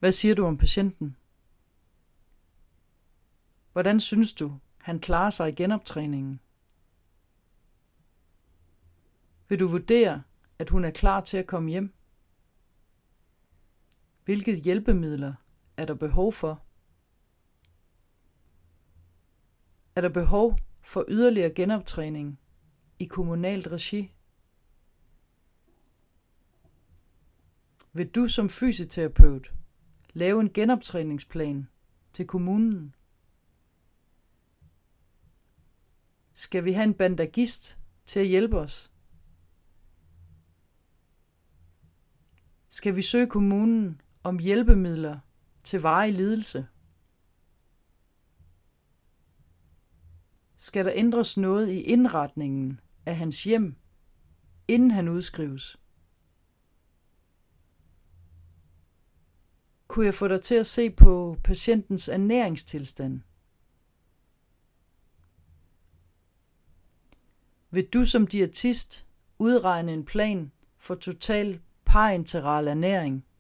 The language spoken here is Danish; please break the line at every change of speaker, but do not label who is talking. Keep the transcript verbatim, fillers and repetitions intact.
Hvad siger du om patienten? Hvordan synes du, han klarer sig i genoptræningen? Vil du vurdere, at hun er klar til at komme hjem? Hvilke hjælpemidler er der behov for? Er der behov for yderligere genoptræning i kommunalt regi? Vil du som fysioterapeut lave en genoptræningsplan til kommunen? Skal vi have en bandagist til at hjælpe os? Skal vi søge kommunen om hjælpemidler til varig lidelse? Skal der ændres noget i indretningen af hans hjem, inden han udskrives? Kunne jeg få dig til at se på patientens ernæringstilstand? Vil du som diætist udregne en plan for total parenteral ernæring